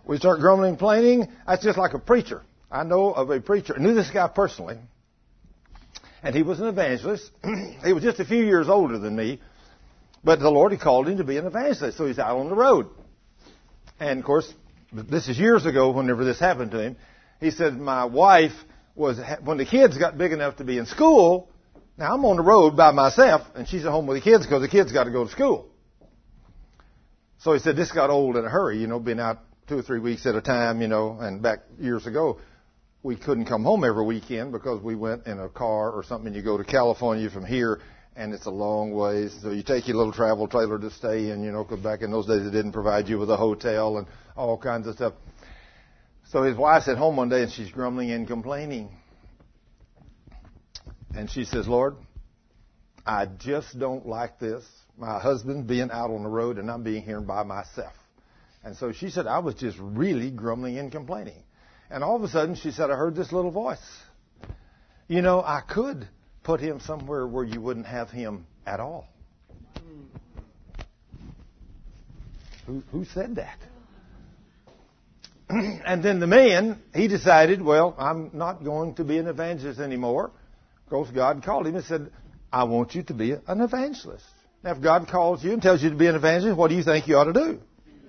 We start grumbling and complaining. That's just like a preacher. I know of a preacher. I knew this guy personally. And he was an evangelist. He was just a few years older than me. But the Lord had called him to be an evangelist. So he's out on the road. And, of course, this is years ago whenever this happened to him. He said, my wife was, when the kids got big enough to be in school, now I'm on the road by myself, and she's at home with the kids because the kids got to go to school. So he said, this got old in a hurry, being out 2 or 3 weeks at a time, and back years ago, we couldn't come home every weekend because we went in a car or something. You go to California from here, and it's a long ways. So you take your little travel trailer to stay in, because back in those days they didn't provide you with a hotel and all kinds of stuff. So his wife's at home one day, and she's grumbling and complaining. And she says, Lord, I just don't like this. My husband being out on the road, and I'm being here by myself. And so she said, I was just really grumbling and complaining. And all of a sudden, she said, I heard this little voice. I could put him somewhere where you wouldn't have him at all. Who said that? And then the man, he decided, well, I'm not going to be an evangelist anymore. Because God called him and said, I want you to be an evangelist. Now, if God calls you and tells you to be an evangelist, what do you think you ought to do?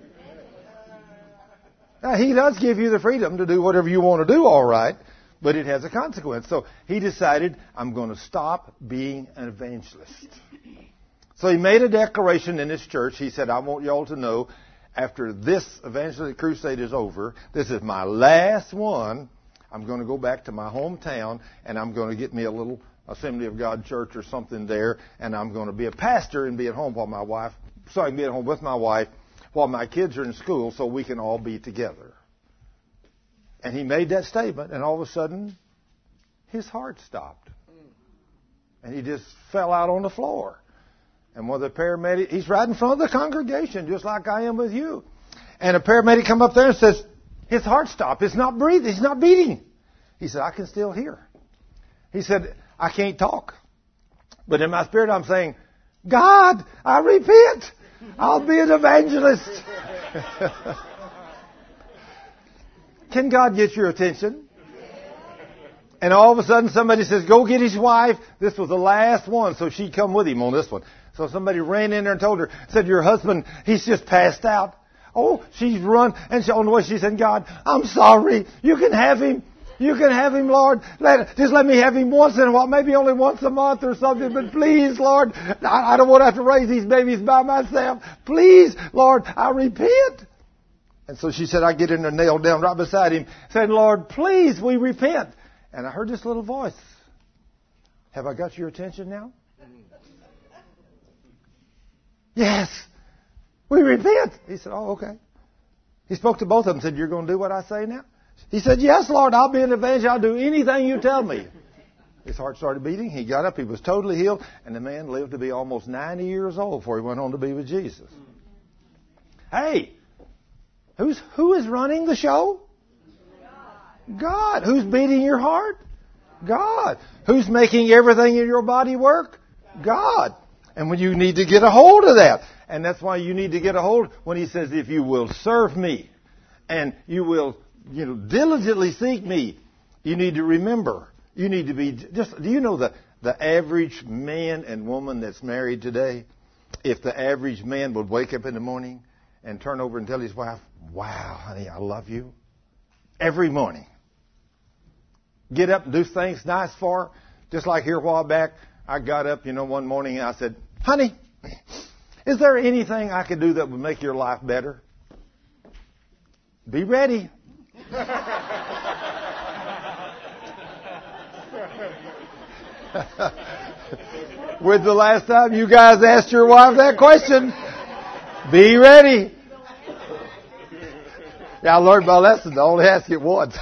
Now, he does give you the freedom to do whatever you want to do, all right, but it has a consequence. So he decided, I'm going to stop being an evangelist. So he made a declaration in his church. He said, I want you all to know, after this evangelistic crusade is over, this is my last one. I'm going to go back to my hometown, and I'm going to get me a little Assembly of God church or something there, and I'm going to be a pastor and be at home while my wife, so I can be at home with my wife while my kids are in school so we can all be together. And he made that statement, and all of a sudden, his heart stopped. And he just fell out on the floor. And one of the paramedics, he's right in front of the congregation, just like I am with you. And a paramedic come up there and says, his heart stopped. It's not breathing. It's not beating. He said, I can still hear. He said, I can't talk. But in my spirit, I'm saying, God, I repent. I'll be an evangelist. Can God get your attention? And all of a sudden somebody says, go get his wife. This was the last one, so she'd come with him on this one. So somebody ran in there and told her, said, your husband, he's just passed out. Oh, she's run. And on the way she said, God, I'm sorry. You can have him. You can have him, Lord. Just let me have him once in a while, maybe only once a month or something. But please, Lord, I don't want to have to raise these babies by myself. Please, Lord, I repent. And so she said, I get in there, nailed down right beside him, saying, Lord, please, we repent. And I heard this little voice. Have I got your attention now? Yes. We repent. He said, oh, okay. He spoke to both of them and said, you're going to do what I say now? He said, yes, Lord, I'll be an evangelist. I'll do anything you tell me. His heart started beating. He got up. He was totally healed. And the man lived to be almost 90 years old before he went on to be with Jesus. Hey, who is running the show? God. Who's beating your heart? God. Who's making everything in your body work? God. And when you need to get a hold of that. And that's why you need to get a hold when he says, if you will serve me and you will diligently seek me, you need to remember. You need to be do you know the average man and woman that's married today, if the average man would wake up in the morning and turn over and tell his wife, wow, honey, I love you. Every morning. Get up and do things nice for her. Just like here a while back, I got up, one morning and I said, honey, is there anything I could do that would make your life better? Be ready. When's the last time you guys asked your wife that question? Be ready. Yeah, I learned my lesson to only ask it once.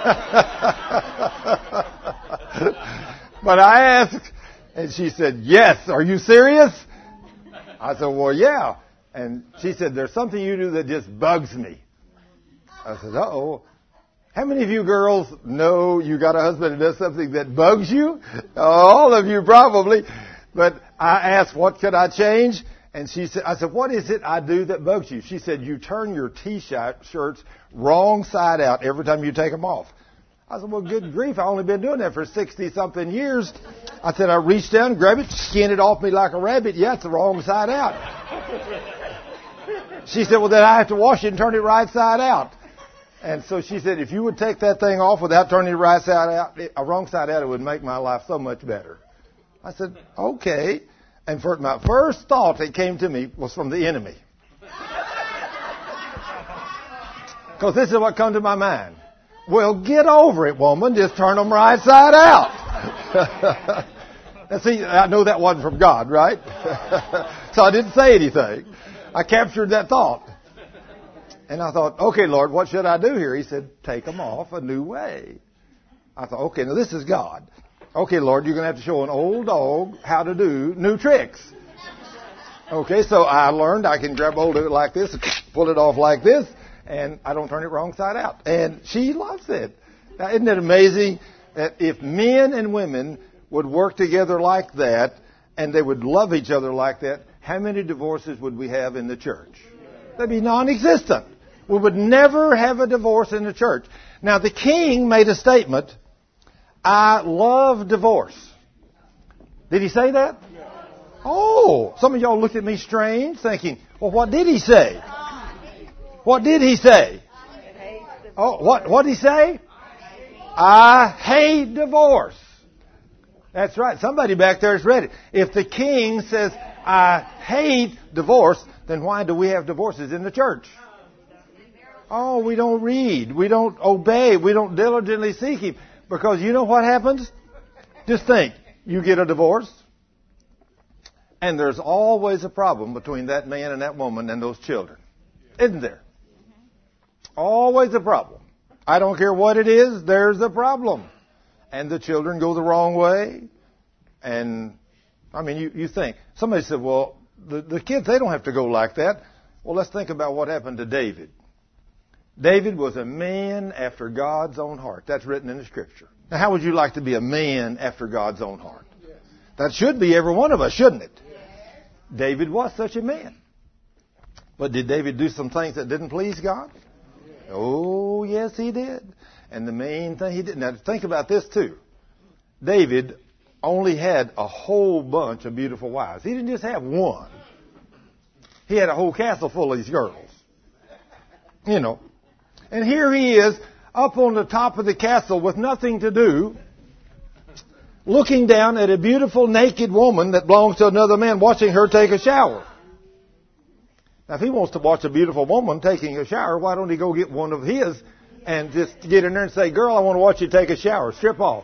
But I asked, and she said, yes. Are you serious? I said, well, yeah. And she said, there's something you do that just bugs me. I said, uh-oh. How many of you girls know you got a husband that does something that bugs you? All of you probably. But I asked, what could I change? And she said, I said, what is it I do that bugs you? She said, you turn your T-shirts wrong side out every time you take them off. I said, well, good grief, I've only been doing that for 60-something years. I said, I reached down, grabbed it, skinned it off me like a rabbit. Yeah, it's the wrong side out. She said, well, then I have to wash it and turn it right side out. And so she said, if you would take that thing off without turning it right side out, wrong side out, it would make my life so much better. I said, okay. And for my first thought that came to me was from the enemy. Because this is what come to my mind. Well, get over it, woman. Just turn them right side out. And see, I know that wasn't from God, right? So I didn't say anything. I captured that thought. And I thought, okay, Lord, what should I do here? He said, take them off a new way. I thought, okay, now this is God. Okay, Lord, you're going to have to show an old dog how to do new tricks. Okay, so I learned I can grab hold of it like this, pull it off like this, and I don't turn it wrong side out. And she loves it. Now, isn't it amazing that if men and women would work together like that, and they would love each other like that, how many divorces would we have in the church? They'd be non-existent. We would never have a divorce in the church. Now, the king made a statement, I love divorce. Did he say that? Oh, some of y'all looked at me strange thinking, well, what did he say? What did he say? Oh, what did he say? I hate divorce. That's right. Somebody back there has read it. If the king says, I hate divorce, then why do we have divorces in the church? Oh, we don't read. We don't obey. We don't diligently seek Him. Because you know what happens? Just think. You get a divorce. And there's always a problem between that man and that woman and those children. Isn't there? Always a problem. I don't care what it is. There's a problem. And the children go the wrong way. And, I mean, you think. Somebody said, well, the kids, they don't have to go like that. Well, let's think about what happened to David. David was a man after God's own heart. That's written in the Scripture. Now, how would you like to be a man after God's own heart? Yes. That should be every one of us, shouldn't it? Yes. David was such a man. But did David do some things that didn't please God? Yes. Oh, yes, he did. And the main thing he did. Now, think about this, too. David only had a whole bunch of beautiful wives. He didn't just have one. He had a whole castle full of these girls. You know. And here he is, up on the top of the castle with nothing to do, looking down at a beautiful naked woman that belongs to another man, watching her take a shower. Now, if he wants to watch a beautiful woman taking a shower, why don't he go get one of his and just get in there and say, girl, I want to watch you take a shower. Strip off.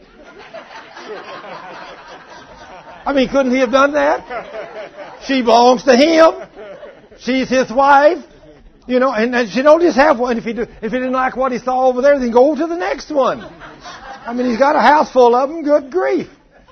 I mean, couldn't he have done that? She belongs to him. She's his wife. You know, and she don't just have one. If he didn't like what he saw over there, then go to the next one. I mean, he's got a house full of them. Good grief.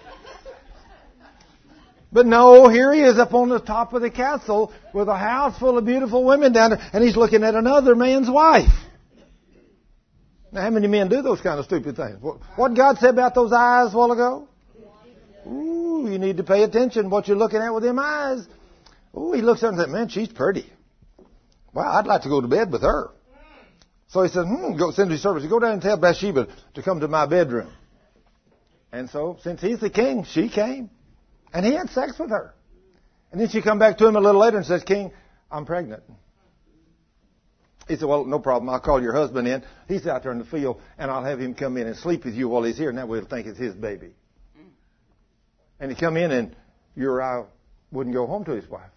But no, here he is up on the top of the castle with a house full of beautiful women down there, and he's looking at another man's wife. Now, how many men do those kind of stupid things? What God said about those eyes a while ago? Ooh, you need to pay attention what you're looking at with them eyes. Ooh, he looks at her and says, man, she's pretty. Well, I'd like to go to bed with her. So he said, go send his servants. Go down and tell Bathsheba to come to my bedroom. And so, since he's the king, she came. And he had sex with her. And then she come back to him a little later and says, King, I'm pregnant. He said, well, no problem. I'll call your husband in. He's out there in the field, and I'll have him come in and sleep with you while he's here, and that way he'll think it's his baby. And he come in, and Uriah wouldn't go home to his wife.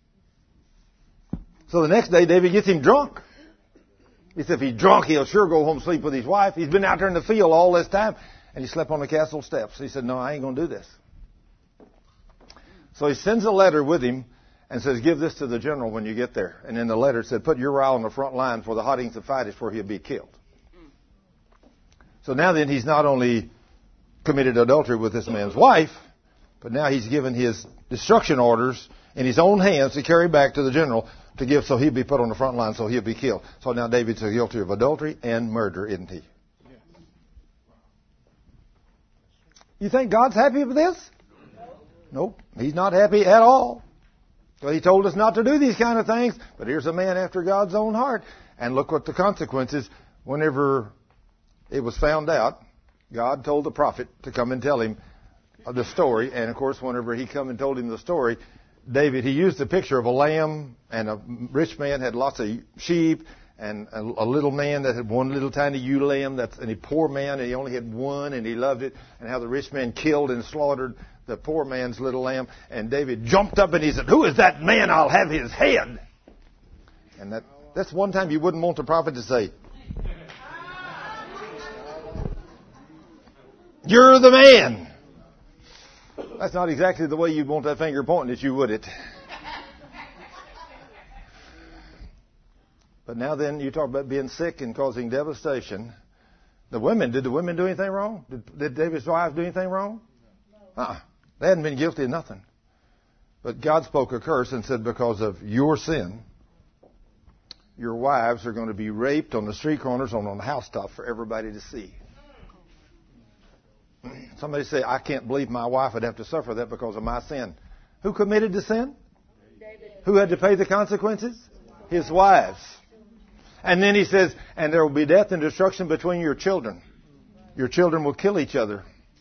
So the next day, David gets him drunk. He said, if he's drunk, he'll sure go home and sleep with his wife. He's been out there in the field all this time, and he slept on the castle steps. He said, no, I ain't going to do this. So he sends a letter with him and says, give this to the general when you get there. And in the letter it said, put Uriah on the front line for the hottings of fight is where he'll be killed. So now then he's not only committed adultery with this man's wife, but now he's given his destruction orders in his own hands to carry back to the general to give so he'll be put on the front line so he'll be killed. So now David's guilty of adultery and murder, isn't he? You think God's happy with this? Nope. He's not happy at all. So he told us not to do these kind of things, but here's a man after God's own heart. And look what the consequences, whenever it was found out, God told the prophet to come and tell him the story. And of course, whenever he come and told him the story, David, he used the picture of a lamb, and a rich man had lots of sheep, and a little man that had one little tiny ewe lamb, and a poor man, and he only had one, and he loved it, and how the rich man killed and slaughtered the poor man's little lamb. And David jumped up and he said, "Who is that man? I'll have his head." And that's one time you wouldn't want the prophet to say, "You're the man." That's not exactly the way you'd want that finger pointing at you, would it? But now then, you talk about being sick and causing devastation. Did the women do anything wrong? Did David's wives do anything wrong? They hadn't been guilty of nothing. But God spoke a curse and said, because of your sin, your wives are going to be raped on the street corners, on the housetop for everybody to see. Somebody say, "I can't believe my wife would have to suffer that because of my sin." Who committed the sin? David. Who had to pay the consequences? His wives. And then he says, "And there will be death and destruction between your children. Your children will kill each other."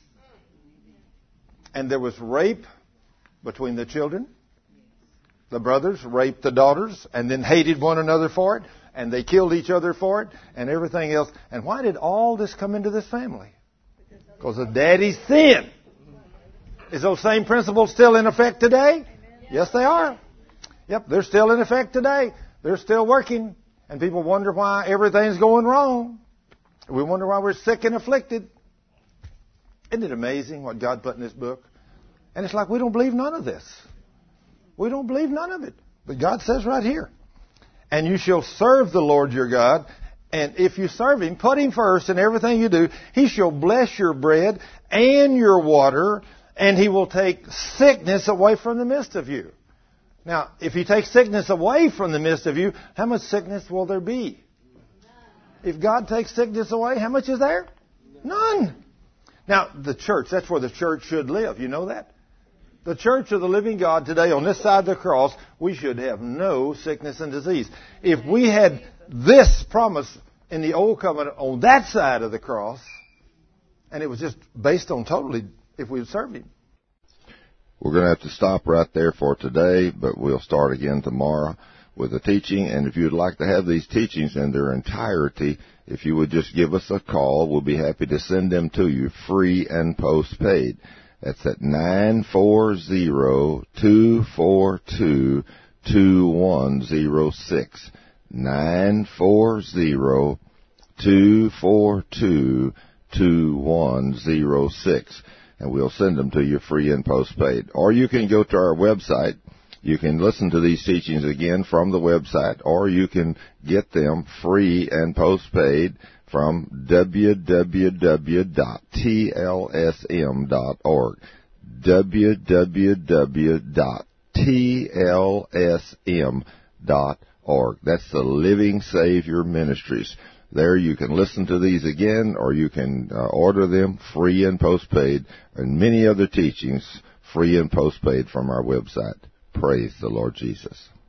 And there was rape between the children. The brothers raped the daughters and then hated one another for it. And they killed each other for it and everything else. And why did all this come into this family? Because of Daddy's sin. Is those same principles still in effect today? Yes, they are. Yep, they're still in effect today. They're still working. And people wonder why everything's going wrong. We wonder why we're sick and afflicted. Isn't it amazing what God put in this book? And it's like we don't believe none of this. We don't believe none of it. But God says right here, "And you shall serve the Lord your God. And if you serve Him, put Him first in everything you do, He shall bless your bread and your water, and He will take sickness away from the midst of you." Now, if He takes sickness away from the midst of you, how much sickness will there be? If God takes sickness away, how much is there? None. Now, the church, that's where the church should live. You know that? The church of the living God today, on this side of the cross, we should have no sickness and disease. If we had this promise in the old covenant on that side of the cross, and it was just based on totally if we served Him. We're going to have to stop right there for today, but we'll start again tomorrow with the teaching. And if you'd like to have these teachings in their entirety, if you would just give us a call, we'll be happy to send them to you free and postpaid. That's at 940-242-2106. 940-242-2106. And we'll send them to you free and postpaid. Or you can go to our website. You can listen to these teachings again from the website, or you can get them free and postpaid from www.tlsm.org. www.tlsm.org. That's the Living Savior Ministries. There you can listen to these again, or you can order them free and postpaid, and many other teachings free and postpaid from our website. Praise the Lord Jesus.